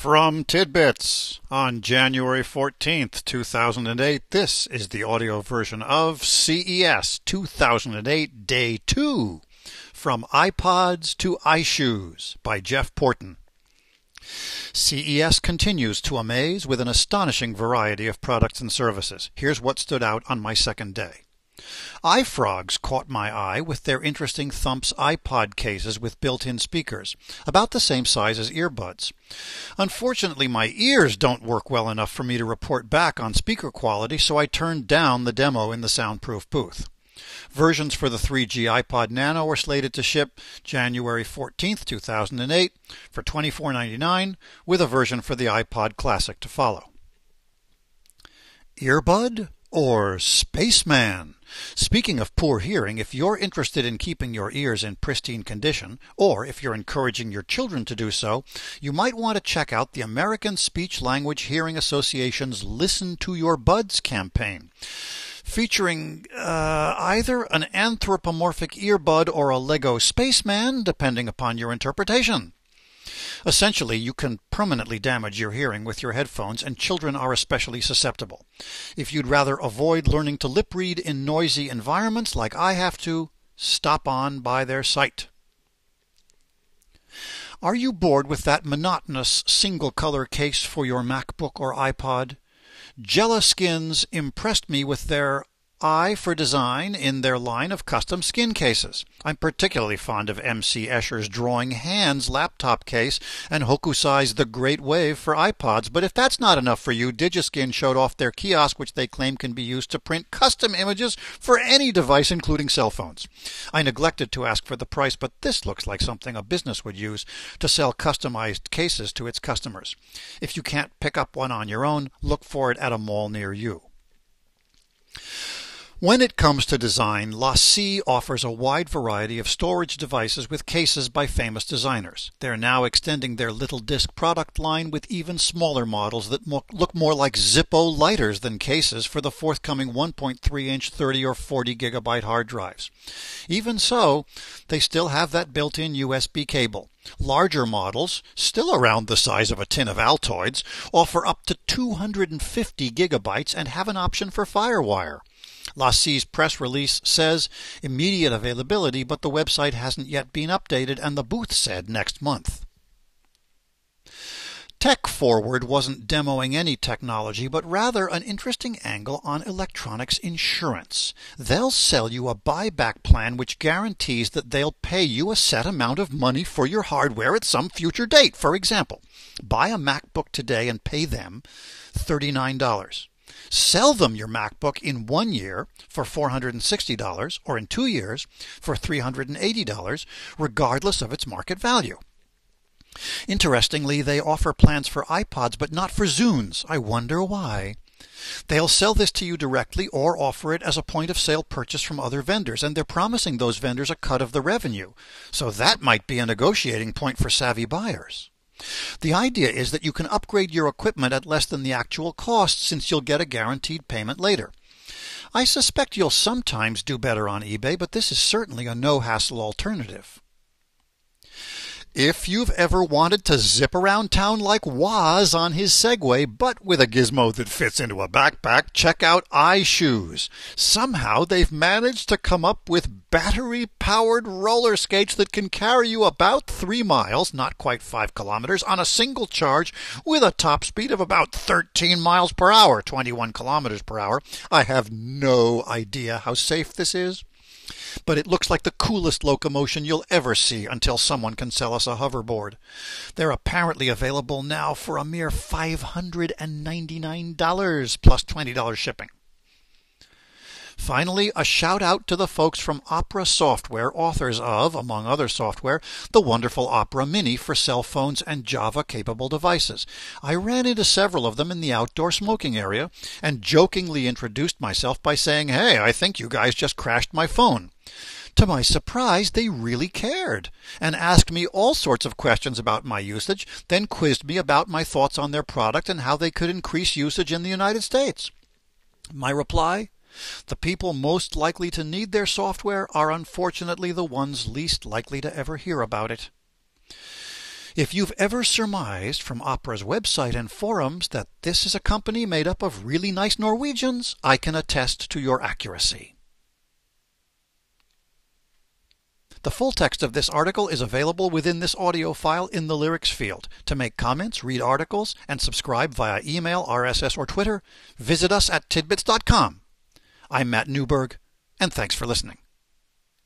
From Tidbits on January 14th, 2008, this is the audio version of CES 2008 Day 2, From iPods to iShoes by Jeff Porton. CES continues to amaze with an astonishing variety of products and services. Here's what stood out on my second day. iFrogs caught my eye with their interesting Thumps iPod cases with built-in speakers, about the same size as earbuds. Unfortunately, my ears don't work well enough for me to report back on speaker quality, so I turned down the demo in the soundproof booth. Versions for the 3G iPod Nano are slated to ship January 14th, 2008 for $24.99, with a version for the iPod Classic to follow. Earbud or Spaceman? Speaking of poor hearing, if you're interested in keeping your ears in pristine condition, or if you're encouraging your children to do so, you might want to check out the American Speech-Language Hearing Association's Listen to Your Buds campaign, featuring either an anthropomorphic earbud or a Lego spaceman, depending upon your interpretation. Essentially, you can permanently damage your hearing with your headphones, and children are especially susceptible. If you'd rather avoid learning to lip read in noisy environments like I have to, stop on by their site. Are you bored with that monotonous single-color case for your MacBook or iPod? Jellaskins impressed me with their eye for design in their line of custom skin cases. I'm particularly fond of MC Escher's Drawing Hands laptop case and Hokusai's The Great Wave for iPods, but if that's not enough for you, Digiskin showed off their kiosk, which they claim can be used to print custom images for any device, including cell phones. I neglected to ask for the price, but this looks like something a business would use to sell customized cases to its customers. If you can't pick up one on your own, look for it at a mall near you. When it comes to design, LaCie offers a wide variety of storage devices with cases by famous designers. They're now extending their Little Disc product line with even smaller models that look more like Zippo lighters than cases for the forthcoming 1.3-inch 30 or 40 gigabyte hard drives. Even so, they still have that built-in USB cable. Larger models, still around the size of a tin of Altoids, offer up to 250 gigabytes and have an option for FireWire. LaCie's press release says immediate availability, but the website hasn't yet been updated, and the booth said next month. Tech Forward wasn't demoing any technology, but rather an interesting angle on electronics insurance. They'll sell you a buyback plan which guarantees that they'll pay you a set amount of money for your hardware at some future date. For example, buy a MacBook today and pay them $39. Sell them your MacBook in 1 year for $460 or in 2 years for $380, regardless of its market value. Interestingly, they offer plans for iPods but not for Zunes. I wonder why. They'll sell this to you directly or offer it as a point-of-sale purchase from other vendors, and they're promising those vendors a cut of the revenue. So that might be a negotiating point for savvy buyers. The idea is that you can upgrade your equipment at less than the actual cost, since you'll get a guaranteed payment later. I suspect you'll sometimes do better on eBay, but this is certainly a no-hassle alternative. If you've ever wanted to zip around town like Woz on his Segway, but with a gizmo that fits into a backpack, check out iShoes. Somehow they've managed to come up with battery-powered roller skates that can carry you about 3 miles, not quite 5 kilometers, on a single charge with a top speed of about 13 miles per hour, 21 kilometers per hour. I have no idea how safe this is, but it looks like the coolest locomotion you'll ever see until someone can sell us a hoverboard. They're apparently available now for a mere $599 plus $20 shipping. Finally, a shout-out to the folks from Opera Software, authors of, among other software, the wonderful Opera Mini for cell phones and Java-capable devices. I ran into several of them in the outdoor smoking area and jokingly introduced myself by saying, "Hey, I think you guys just crashed my phone." To my surprise, they really cared and asked me all sorts of questions about my usage, then quizzed me about my thoughts on their product and how they could increase usage in the United States. My reply? The people most likely to need their software are unfortunately the ones least likely to ever hear about it. If you've ever surmised from Opera's website and forums that this is a company made up of really nice Norwegians, I can attest to your accuracy. The full text of this article is available within this audio file in the lyrics field. To make comments, read articles, and subscribe via email, RSS, or Twitter, visit us at tidbits.com. I'm Matt Newberg, and thanks for listening.